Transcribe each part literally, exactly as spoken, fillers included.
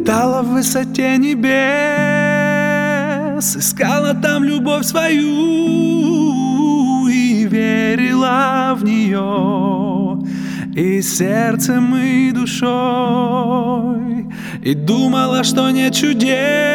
Летала в высоте небес, искала там любовь свою и верила в нее и сердцем, и душой, и думала, что нет чудес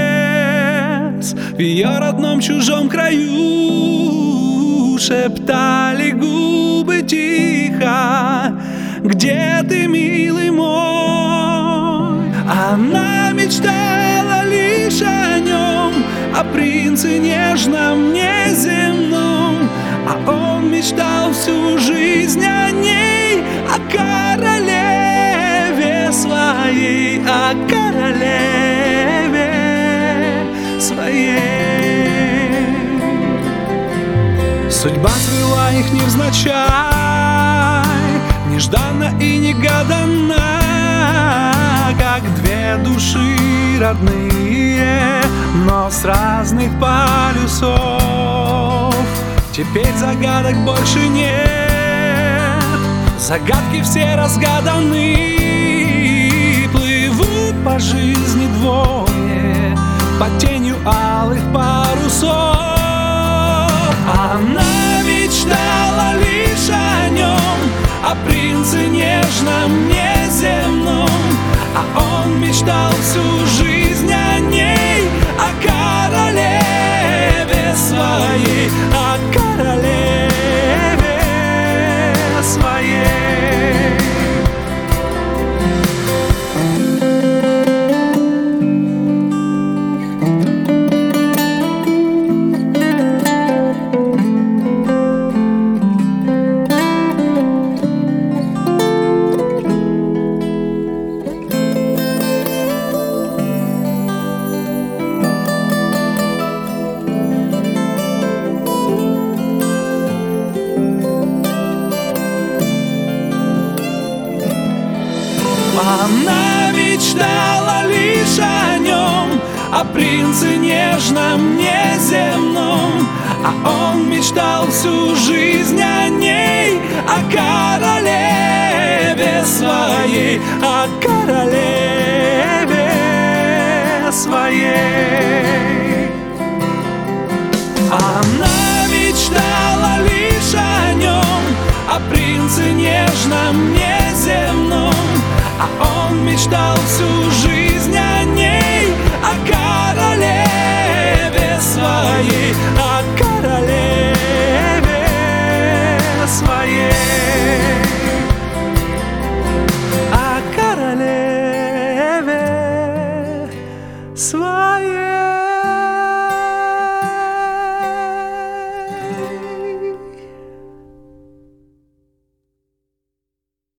в ее родном чужом краю. Шептали губы тихо: где ты, милый мой? Она мечтала лишь о нем, о принце нежном, неземном, а он мечтал всю жизнь о ней, о королеве своей, о королеве своей. Судьба свела их невзначай, нежданно и негаданно, как две души родные, но с разных полюсов. Теперь загадок больше нет, загадки все разгаданы. Плывут по жизни двое под тенью алых парусов. Она мечтала лишь о нем, о принце нежном, неземном, а он мечтал всю жизнь о ней, о королеве своей, о королеве своей. Она мечтала лишь о нем, о принце нежном, неземном, а он мечтал всю жизнь о ней, о королеве своей, о королеве своей. Она мечтала лишь о нем, о принце нежном, неземном, а он мечтал всю жизнь о ней, о королеве своей, о королеве своей, о королеве своей.